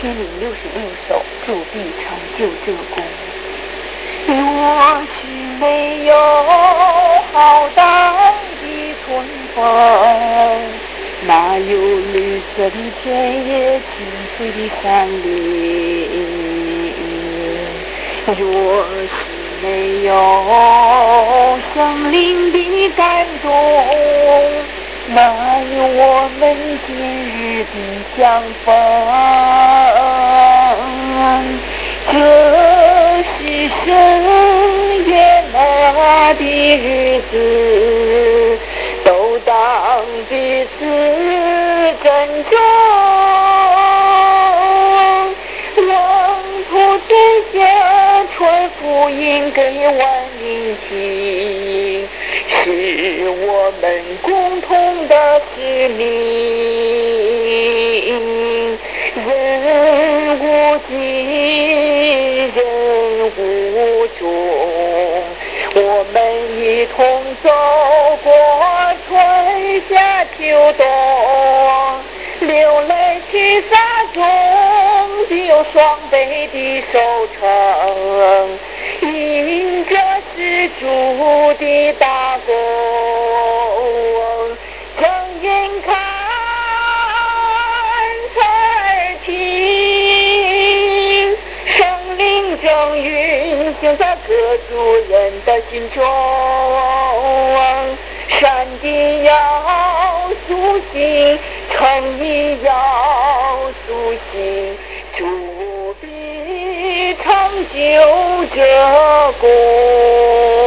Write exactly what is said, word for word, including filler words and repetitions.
千零六十六首，祝必成就这功。若是没有浩荡的春风，哪有绿色的田野、青翠的山林？若是没有生灵的感动，哪有我们今日的相逢？这是深夜那的日子，都当彼此珍重。让土地下传福音给万民听，是我们共同的使命。人无尽，人无终，我们一同走过春夏秋冬，流泪去撒种，必有双倍的收成，因这是主的大功。正眼看才听，圣灵正运行在各族人的心中，山地要苏醒，城邑要苏醒，主必成就这功。